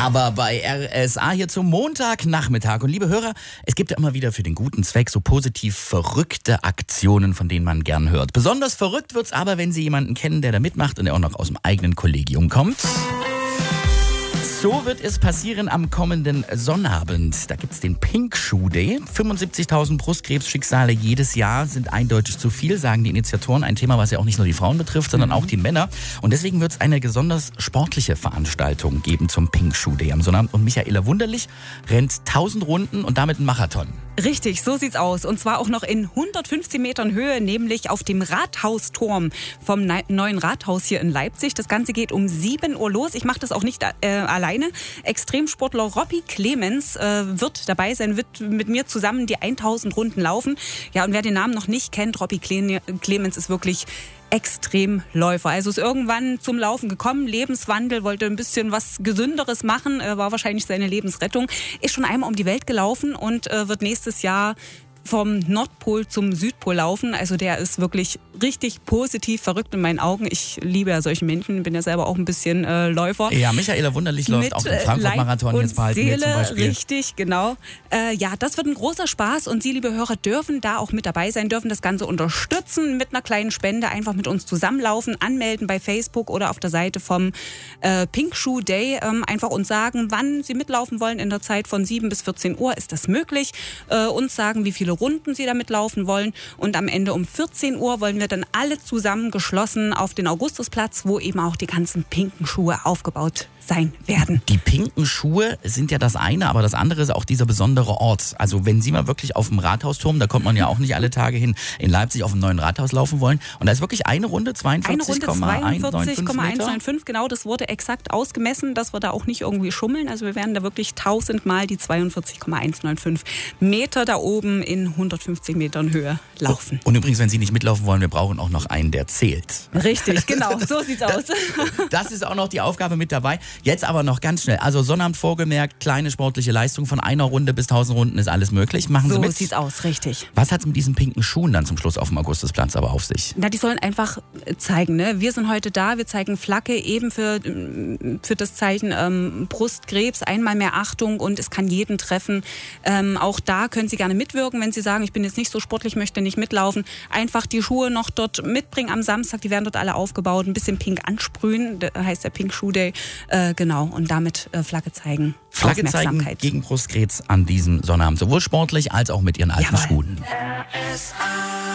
Aber bei RSA hier zum Montagnachmittag. Und liebe Hörer, es gibt ja immer wieder für den guten Zweck so positiv verrückte Aktionen, von denen man gern hört. Besonders verrückt wird's aber, wenn Sie jemanden kennen, der da mitmacht und der auch noch aus dem eigenen Kollegium kommt. So wird es passieren am kommenden Sonnabend. Da gibt's den Pink Shoe Day. 75.000 Brustkrebsschicksale jedes Jahr sind eindeutig zu viel, sagen die Initiatoren. Ein Thema, was ja auch nicht nur die Frauen betrifft, sondern auch die Männer. Und deswegen wird es eine besonders sportliche Veranstaltung geben zum Pink Shoe Day am Sonnabend. Und Michaela Wunderlich rennt 1000 Runden und damit einen Marathon. Richtig, so sieht's aus. Und zwar auch noch in 115 Metern Höhe, nämlich auf dem Rathausturm vom neuen Rathaus hier in Leipzig. Das Ganze geht um 7 Uhr los. Ich mache das auch nicht alleine. Extremsportler Robby Clemens wird dabei sein, wird mit mir zusammen die 1000 Runden laufen. Ja, und wer den Namen noch nicht kennt, Robby Clemens ist wirklich Extremläufer. Also ist irgendwann zum Laufen gekommen, Lebenswandel, wollte ein bisschen was Gesünderes machen, war wahrscheinlich seine Lebensrettung. Ist schon einmal um die Welt gelaufen und wird nächstes Jahr vom Nordpol zum Südpol laufen. Also der ist wirklich richtig positiv verrückt in meinen Augen. Ich liebe ja solche Menschen, bin ja selber auch ein bisschen Läufer. Ja, Michaela Wunderlich läuft auch den Frankfurt-Marathon jetzt bald mit zum Beispiel. Richtig, genau. Ja, das wird ein großer Spaß und Sie, liebe Hörer, dürfen da auch mit dabei sein, dürfen das Ganze unterstützen mit einer kleinen Spende, einfach mit uns zusammenlaufen, anmelden bei Facebook oder auf der Seite vom Pink Shoe Day, einfach uns sagen, wann Sie mitlaufen wollen in der Zeit von 7 bis 14 Uhr, ist das möglich, uns sagen, wie viele Runden Sie damit laufen wollen und am Ende um 14 Uhr wollen wir dann alle zusammen geschlossen auf den Augustusplatz, wo eben auch die ganzen pinken Schuhe aufgebaut sein werden. Die pinken Schuhe sind ja das eine, aber das andere ist auch dieser besondere Ort. Also wenn Sie mal wirklich auf dem Rathausturm, da kommt man ja auch nicht alle Tage hin, in Leipzig auf dem neuen Rathaus laufen wollen und da ist wirklich eine Runde 42,195, genau, das wurde exakt ausgemessen, dass wir da auch nicht irgendwie schummeln. Also wir werden da wirklich 1000 Mal die 42,195 Meter da oben in 150 Metern Höhe laufen. Und übrigens, wenn Sie nicht mitlaufen wollen, wir brauchen auch noch einen, der zählt. Richtig, genau, so sieht's aus. Das ist auch noch die Aufgabe mit dabei. Jetzt aber noch ganz schnell. Also Sonnabend vorgemerkt, kleine sportliche Leistung von einer Runde bis 1000 Runden ist alles möglich. Machen Sie mit. So sieht's aus, richtig. Was hat's mit diesen pinken Schuhen dann zum Schluss auf dem Augustusplatz aber auf sich? Na, die sollen einfach zeigen, ne? Wir sind heute da, wir zeigen Flagge eben für das Zeichen Brustkrebs, einmal mehr Achtung und es kann jeden treffen. Auch da können Sie gerne mitwirken, wenn Sie sagen, ich bin jetzt nicht so sportlich, möchte nicht mitlaufen. Einfach die Schuhe noch dort mitbringen am Samstag, die werden dort alle aufgebaut, ein bisschen pink ansprühen, das heißt der Pink Shoe Day. Genau, und damit Flagge zeigen. Flagge zeigen gegen Brustkrebs an diesem Sonnabend. Sowohl sportlich als auch mit Ihren alten Schuhen. RSA.